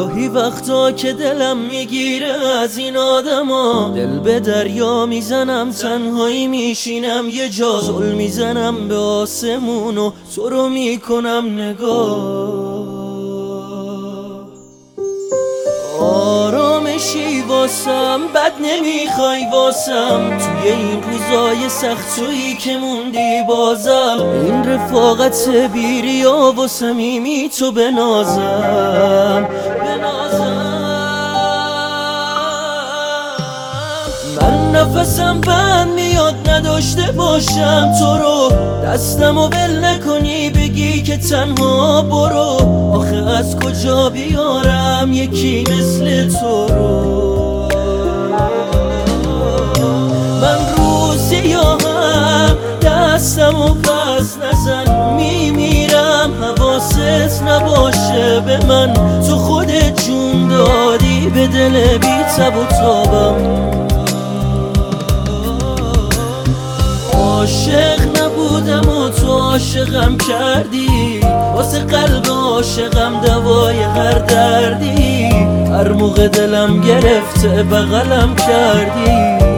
گاهی وقتا که دلم میگیره از این آدما، دل به دریا میزنم تنهایی میشینم یه جا، زل میزنم به آسمون و تو رو میکنم نگاه. آرامشی واسم بد نمیخوای واسم، توی این روزای سخت تویی که موندی بازم، این رفاقت بیریا و صمیمی تو بنازم. من نفسم بند میاد نداشته باشم تو رو، دستم و ول نکنی بگی که تنها برو، آخه از کجا بیارم یکی مثل تو رو. من روزی هم دستم و پس نزن، میمیرم حواست نباشه به من، تو خودت جون دادی به دل بی تب و تابم. عاشق نبودم و تو عاشقم کردی، واسه قلب عاشقم دوای هر دردی، هر موقع دلم گرفته بغلم کردی.